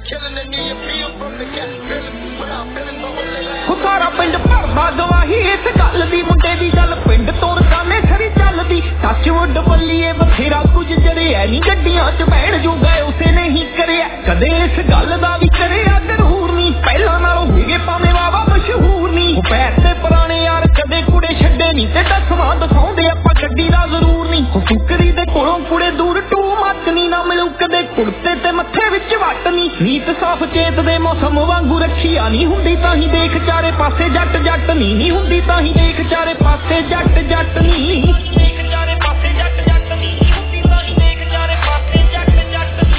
सारा पिंड भरदा गवाही इस गल दी मुंडे दी गल पिंड तोड़ काने छरी चलदी टचवुड बल्लीए बथेरा कुछ जरिया नी गड्डियां च बैठ जो गए उसे नहीं करिया कदे इस गल दा भी करिया जरूर नी पहला नालों होगे भावें वावा मशहूर नी पैर ते पुराने यार कदे कुड़े छड्डे नी ते दसवां दिखाउंदे आपां गड्डी दा जरूर नी सुकरी दे कोलों कुड़े दूर टू मत नी ना मिलू कदे कुड़ते ते मत्थे विच वट नी नीत साफ चेत दे मौसम वांगू रखिया नी हुंदी तां ही देख चारे पासे जट जट नी हुंदी तां ही देख चारे पासे जट जट नी देख चारे पासे जट जट नी हुंदी तां ही देख चारे पासे जट जट नी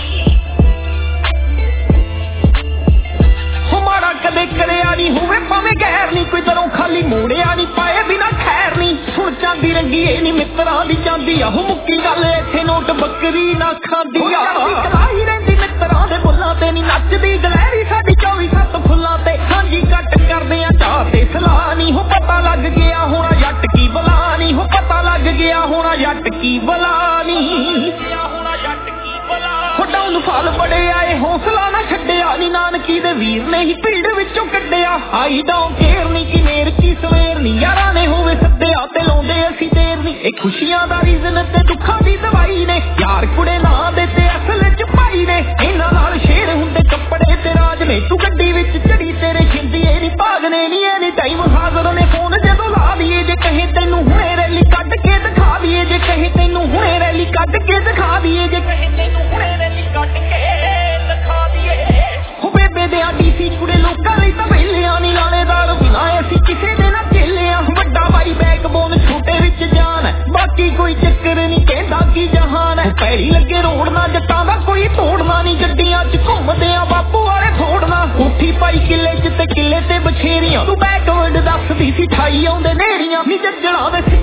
हो माड़ा कदे करिया नी होवे भावें गैर नी कोई दरों खाली मोड़िया नी पाए बिना खैर नी सुन चांदी रंगी ए नी मित्रां दी चांदी आ हो मुक्की गल इत्थे नोट बकरी ना खांदी आ कलाई रहिंदी मित्रां दे बुल्लां ते नी नचदी गलैरी साडी 24/7 फुल्लां ते सांझी कट करदे आ चाह ते सलाह नी हो पता लग गया होना जट की बला नी हो पता लग गया होना जट की बला नी डाउन फाल बड़े आए हौसला ना छड्डिया नी नानकी दे वीर ने ही भीड़ विचों कड्डिया आई डाउन केयर नी कि मेर की सवेर नी यारां ने होवे सद्दिया ते लाउंदे असीं देर नी ए खुशियां दा रीजन ते दुखां दी दवाई ने यार कुड़े ना दे ते असल च पाई ने इन्हां नाल शेर हुंदे कपड़े ते राज ने तू गड्डी विच चढ़ी तेरे खिंदी ए नी भागने नी एनी टाइम हाज़र ने फोन जदों ला दिए जे कहे तैनूं हुणे रैली कढ के दिखा दिए जे कहे तैनूं हुणे रैली कढ के दिखा दिए जे कहे तैनूं हुणे रैली कढ के दिखा दिए हो बेबे दे डीसी कुड़े लोकां लई तां वेलियां नी लाणेदार बिना असीं किसे दे ना झेलियां वड्डा भाई बैकबोन छोटे विच जान बाकी कोई चक्कर नी कहंदा की जहान है पैड़ी लगे रोड़ना जट्टां दा कोई तोड़ना नी गड्डियां च घुमदे आ बापू वाले थोड़ना कोठी पाई किले च ते किले ते बछेरियां तू बैकवर्ड दसदी सी ठाई आउंदे नेड़ियां नी जज्जणा दे